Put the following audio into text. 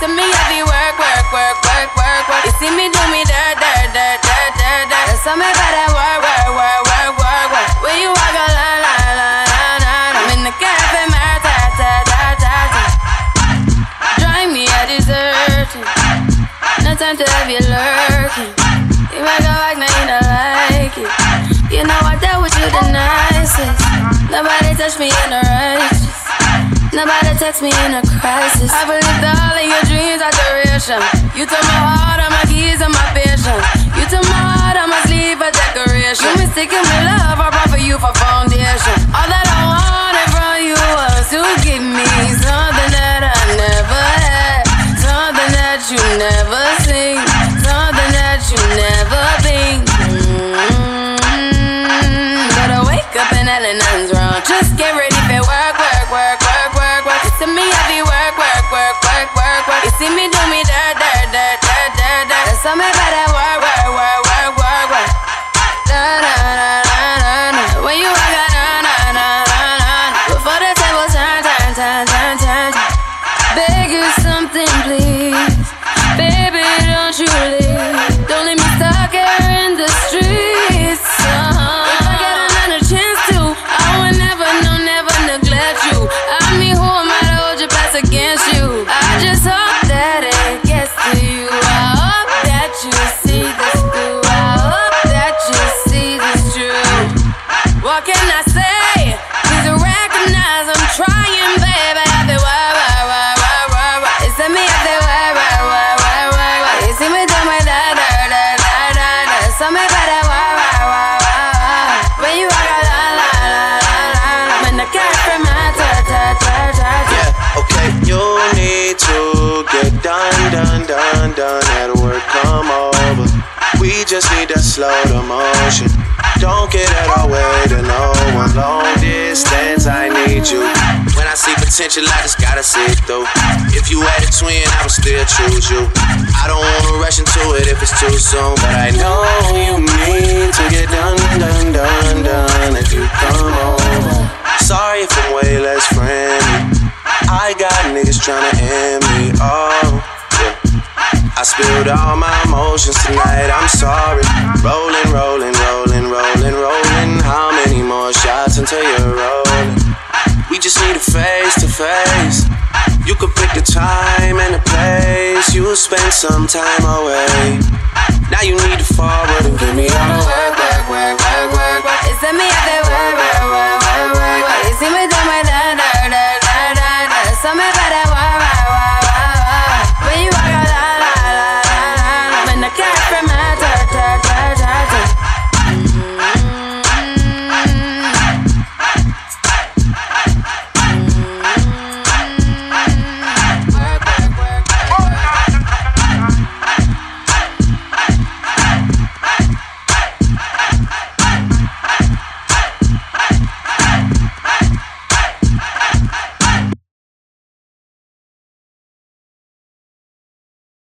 to me, I be work. You see me do me dirt. Tell me about that work. When you walk a line. I'm in the cafe, drive me a dessert. No time to have you lurking. You make a like, now you don't like it. You know I dealt with you the nicest. Nobody touched me in a righteous. Nobody text me in a crisis. I believed all of your dreams are duration. You took my heart, all my keys, and my patience. You took my heart, I must leave a decoration. You mistaken me love, I brought for you for foundation. All that I wanted from you was to give me something that I never had, something that you never seen, something that you never been. But I wake up and nothing's wrong. Just get ready for work. You see me, I be work. You see me do me dirt. Tell me about that work. When you walk out, before the table turn. Beg you something, please. Baby, don't you leave. Don't leave me stuck here in the streets. If I get another chance to, I would never neglect you. I mean, who am I to hold your best against you? I just hope that it gets to you. I hope that you see this through. I hope that you see this true. What can I say? Please recognize I'm trying, baby. I've been You see me up there, you see me do my da. Tell me about that when you walk a line. I'm in the cafe, Yeah, okay, you need to get done. At work, come over. We just need to slow the motion. Don't get out our way to no one. Long distance, I need you. When I see potential, I just gotta see it through. If you had a twin, I would still choose you. I don't wanna rush into it if it's too soon, but I know you need to get done. If you come over, sorry if I'm way less friendly. I got niggas tryna end me. Oh, yeah. I spilled all my emotions tonight. I'm sorry. Rolling. How many more shots until you're rolling? We just need a face to face. You could pick the time and the place. You'll spend some time away. Now you need to forward and give me